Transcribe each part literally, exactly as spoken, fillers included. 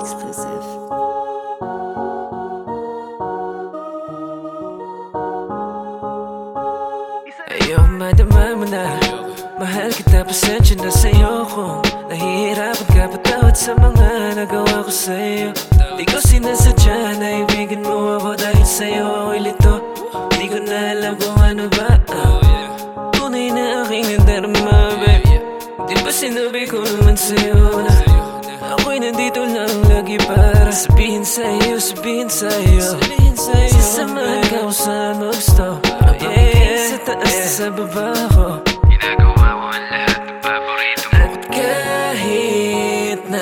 Exclusive. Ayaw madama mo na, mahal kita, pasensya na sa'yo kung nahihirapan ka patawad sa mga nagawa ko sa'yo. Di ko sinasadya na ibigin mo ako dahil sa'yo ako'y lito. Di ko na alam kung ano ba uh, tunay na aking nadarama, babe. Di ba sinabi ko naman sa'yo na ako'y nandito lang lagi para sabihin sa'yo, sabihin sa'yo, sasamahan ka kung saan mo gusto. Oh yeah, sa taas, sa baba ko, ginagawa ko ang lahat ng paborito mo. at kahit na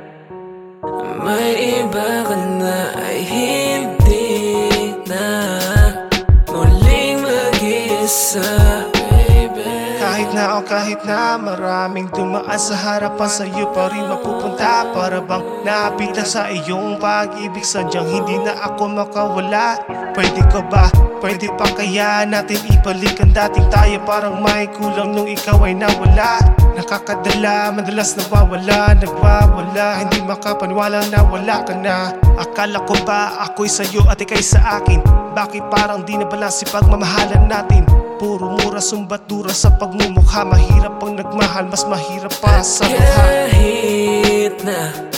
may iba ka na, ay hindi na muling mag-isa, baby. Kahit na o kahit na maraming dumaan sa harapan, sa'yo pa rin mapupunta. Para bang naapita sa iyong pag-ibig, sadyang hindi na ako makawala. Pwede ka ba? Pwede pa kaya natin ibalik ang dating tayo? Parang may kulang nung ikaw ay nawala. Nakakadala, madalas nawawala, nagwawala. Hindi makapaniwala na wala ka na. Akala ko ba ako'y sa'yo at ika'y sa akin? Bakit parang di na balanse pagmamahalan natin? Puro mura, sumbat dura sa pagmumukha. Mahirap pang nagmahal, mas mahirap pa sa mukha. Kahit na